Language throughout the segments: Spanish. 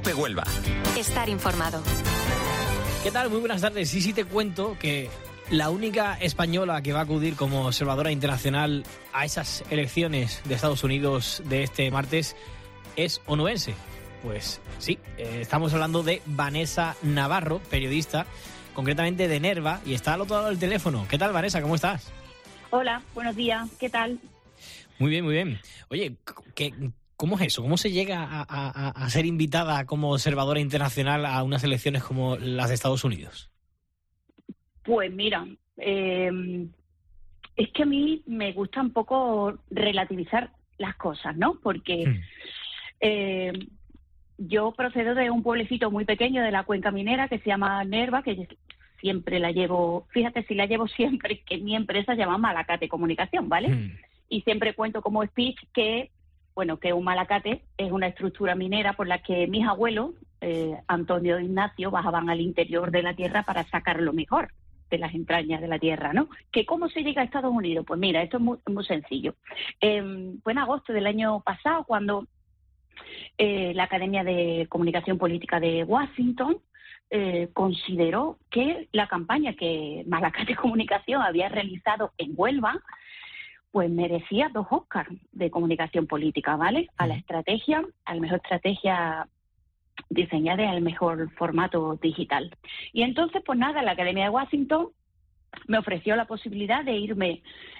COPE Huelva. Estar informado. ¿Qué tal? Muy buenas tardes. Sí, te cuento que la única española que va a acudir como observadora internacional a esas elecciones de Estados Unidos de este martes es onubense. Pues sí, estamos hablando de Vanessa Navarro, periodista, concretamente de Nerva, y está al otro lado del teléfono. ¿Qué tal, Vanessa? ¿Cómo estás? Hola, buenos días. ¿Qué tal? Muy bien, muy bien. Oye, ¿cómo es eso? ¿Cómo se llega a ser invitada como observadora internacional a unas elecciones como las de Estados Unidos? Pues mira, es que a mí me gusta un poco relativizar las cosas, ¿no? Porque yo procedo de un pueblecito muy pequeño de la cuenca minera que se llama Nerva, que siempre la llevo, fíjate si la llevo siempre, que mi empresa se llama Malacate Comunicación, ¿vale? Y siempre cuento como speech que, bueno, que un malacate es una estructura minera por la que mis abuelos, Antonio e Ignacio, bajaban al interior de la tierra para sacar lo mejor de las entrañas de la tierra, ¿no? ¿Que cómo se llega a Estados Unidos? Pues mira, esto es muy sencillo. Fue en agosto del año pasado cuando la Academia de Comunicación Política de Washington consideró que la campaña que Malacate Comunicación había realizado en Huelva pues merecía 2 Oscars de comunicación política, ¿vale? A la mejor estrategia diseñada y al mejor formato digital. Y entonces, pues nada, la Academia de Washington me ofreció la posibilidad de irme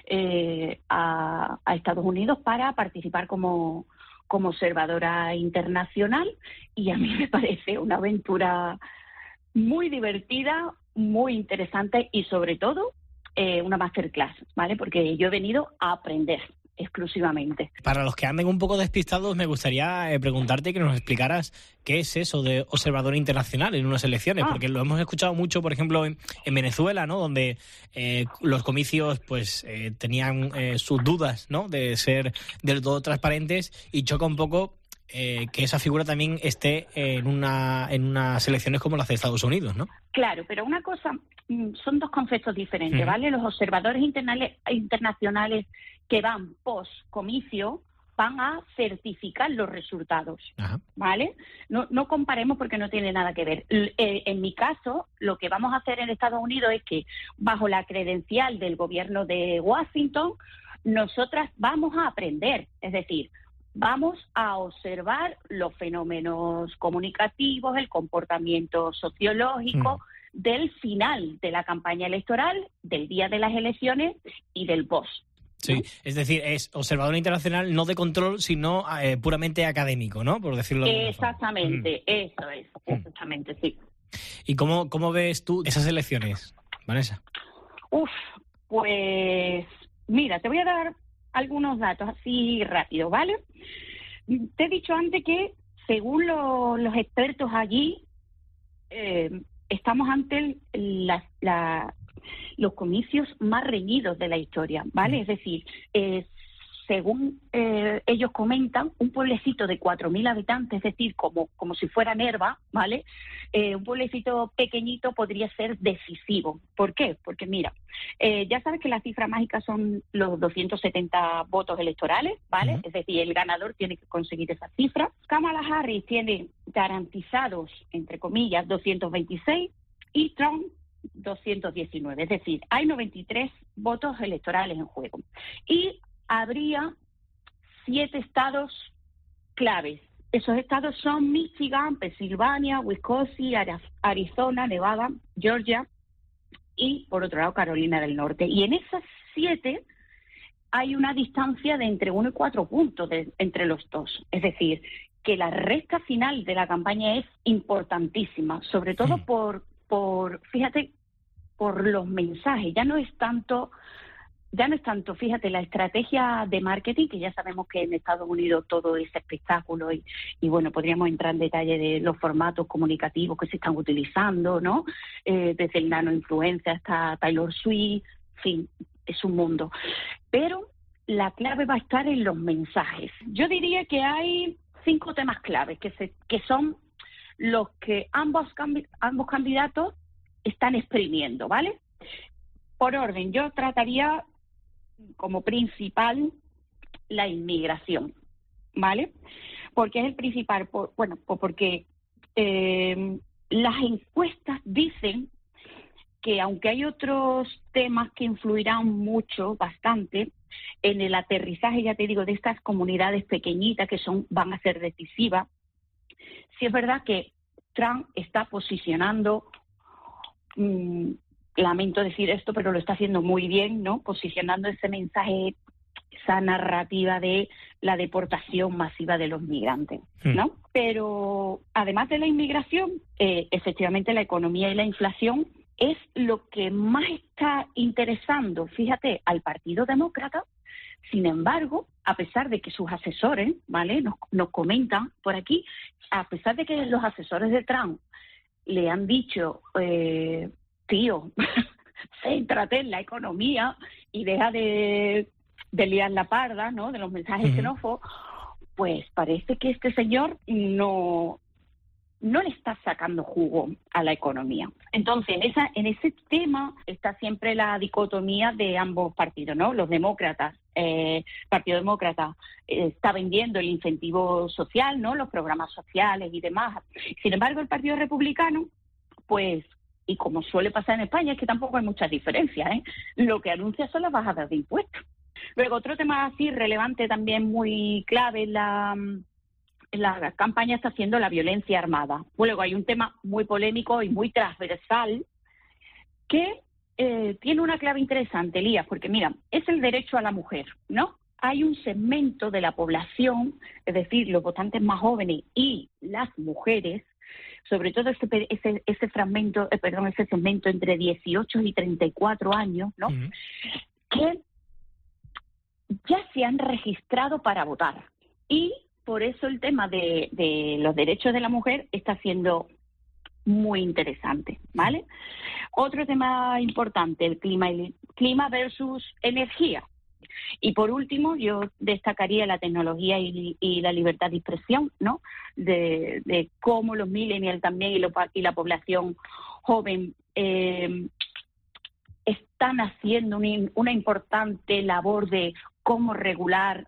a Estados Unidos para participar como observadora internacional, y a mí me parece una aventura muy divertida, muy interesante y sobre todo una masterclass, ¿vale? Porque yo he venido a aprender exclusivamente. Para los que anden un poco despistados, me gustaría preguntarte que nos explicaras qué es eso de observador internacional en unas elecciones, porque lo hemos escuchado mucho, por ejemplo, en Venezuela, ¿no? Donde los comicios pues tenían sus dudas, ¿no? De ser del todo transparentes, y choca un poco que esa figura también esté en unas elecciones como las de Estados Unidos, ¿no? Claro, pero una cosa, son 2 conceptos diferentes, ¿vale? Los observadores internacionales que van post-comicio van a certificar los resultados, ¿vale? No comparemos porque no tiene nada que ver. En mi caso, lo que vamos a hacer en Estados Unidos es que, bajo la credencial del gobierno de Washington, nosotras vamos a aprender, es decir, vamos a observar los fenómenos comunicativos, el comportamiento sociológico del final de la campaña electoral, del día de las elecciones y del post. Sí, es decir, es observador internacional no de control, sino puramente académico, ¿no? Por decirlo de alguna forma. Exactamente, eso es, exactamente, sí. ¿Y cómo ves tú esas elecciones, Vanessa? Pues mira, te voy a dar algunos datos así rápido, ¿vale? Te he dicho antes que, según los expertos allí, estamos ante los comicios más reñidos de la historia, ¿vale? Es decir, según ellos comentan, un pueblecito de 4.000 habitantes, es decir, como si fuera Nerva, ¿vale? Un pueblecito pequeñito podría ser decisivo. ¿Por qué? Porque mira, ya sabes que la cifra mágica son los 270 votos electorales, ¿vale? Es decir, el ganador tiene que conseguir esa cifra. Kamala Harris tiene garantizados, entre comillas, 226 y Trump 219. Es decir, hay 93 votos electorales en juego. Y habría 7 estados claves. Esos estados son Michigan, Pensilvania, Wisconsin, Arizona, Nevada, Georgia y, por otro lado, Carolina del Norte. Y en esas 7 hay una distancia de entre 1 y 4 puntos entre los dos. Es decir, que la recta final de la campaña es importantísima, sobre todo fíjate, por los mensajes. Ya no es tanto, fíjate, la estrategia de marketing, que ya sabemos que en Estados Unidos todo es espectáculo y bueno, podríamos entrar en detalle de los formatos comunicativos que se están utilizando, ¿no? Desde el nano influencer hasta Taylor Swift, en fin, es un mundo. Pero la clave va a estar en los mensajes. Yo diría que hay 5 temas claves que son los que ambos candidatos están exprimiendo, ¿vale? Por orden, yo trataría como principal la inmigración, ¿vale? Porque es el principal, porque las encuestas dicen que aunque hay otros temas que influirán mucho, bastante, en el aterrizaje, ya te digo, de estas comunidades pequeñitas que van a ser decisivas, sí es verdad que Trump está posicionando, lamento decir esto, pero lo está haciendo muy bien, ¿no? Posicionando ese mensaje, esa narrativa de la deportación masiva de los migrantes, ¿no? Pero además de la inmigración, efectivamente la economía y la inflación es lo que más está interesando, fíjate, al Partido Demócrata. Sin embargo, a pesar de que sus asesores, ¿vale?, nos comentan por aquí, a pesar de que los asesores de Trump le han dicho, tío, céntrate en la economía y deja de liar la parda, ¿no?, de los mensajes xenófobos, pues parece que este señor no le está sacando jugo a la economía. Entonces, en ese tema está siempre la dicotomía de ambos partidos, ¿no? Los demócratas, Partido Demócrata está vendiendo el incentivo social, ¿no?, los programas sociales y demás. Sin embargo, el Partido Republicano, pues, y como suele pasar en España, es que tampoco hay muchas diferencias, lo que anuncia son las bajadas de impuestos. Luego, otro tema así relevante también muy clave la campaña está siendo la violencia armada. Luego hay un tema muy polémico y muy transversal que tiene una clave interesante, Elías, porque mira, es el derecho a la mujer, ¿no? Hay un segmento de la población, es decir, los votantes más jóvenes y las mujeres, sobre todo ese segmento entre 18 y 34 años, ¿no? Que ya se han registrado para votar. Y por eso el tema de los derechos de la mujer está siendo muy interesante, ¿vale? Otro tema importante, el clima versus energía. Y por último, yo destacaría la tecnología y la libertad de expresión, ¿no? De cómo los millennials también y la población joven están haciendo una importante labor de cómo regular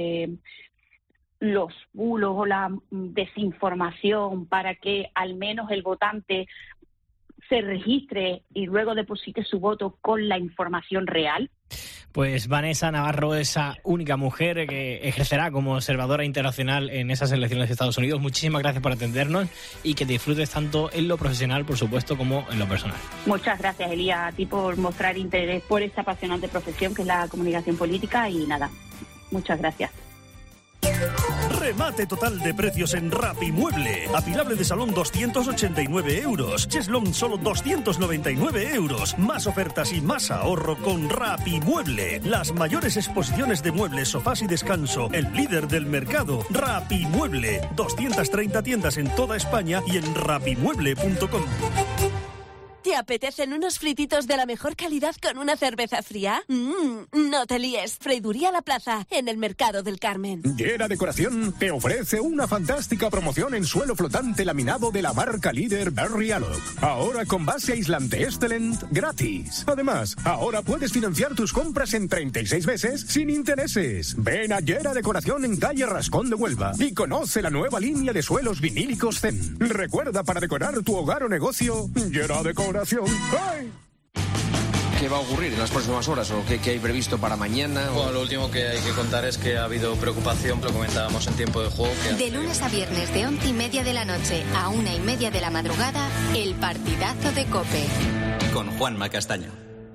los bulos o la desinformación para que al menos el votante se registre y luego deposite su voto con la información real. Pues Vanessa Navarro, esa única mujer que ejercerá como observadora internacional en esas elecciones de Estados Unidos, muchísimas gracias por atendernos y que disfrutes tanto en lo profesional, por supuesto, como en lo personal. Muchas gracias, Elías, a ti por mostrar interés por esta apasionante profesión que es la comunicación política y nada, muchas gracias. Remate total de precios en Rapimueble. Apilable de salón 289 euros. Cheslón solo 299 euros. Más ofertas y más ahorro con Rapimueble. Las mayores exposiciones de muebles, sofás y descanso. El líder del mercado. Rapimueble. 230 tiendas en toda España y en rapimueble.com. ¿Te apetecen unos frititos de la mejor calidad con una cerveza fría? No te líes. Freiduría La Plaza, en el Mercado del Carmen. Llera Decoración te ofrece una fantástica promoción en suelo flotante laminado de la marca líder Berry Alloc. Ahora con base aislante Estelent gratis. Además, ahora puedes financiar tus compras en 36 veces sin intereses. Ven a Llera Decoración en calle Rascón de Huelva y conoce la nueva línea de suelos vinílicos Zen. Recuerda, para decorar tu hogar o negocio, Llera Decoración. ¡Ay! ¿Qué va a ocurrir en las próximas horas o qué hay previsto para mañana? Bueno, lo último que hay que contar es que ha habido preocupación, lo comentábamos en tiempo de juego. De lunes a viernes de 11:30 de la noche a 1:30 de la madrugada, el partidazo de COPE. Con Juanma Castaño.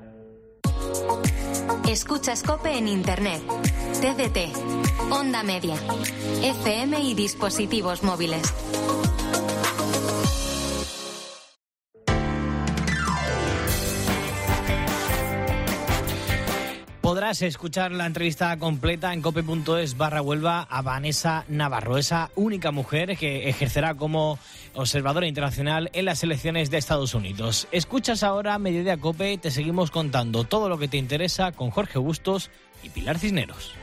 Escuchas COPE en Internet, TDT, Onda Media, FM y dispositivos móviles. Podrás escuchar la entrevista completa en cope.es/Huelva a Vanessa Navarro, esa única mujer que ejercerá como observadora internacional en las elecciones de Estados Unidos. Escuchas ahora Mediodía Cope, te seguimos contando todo lo que te interesa con Jorge Bustos y Pilar Cisneros.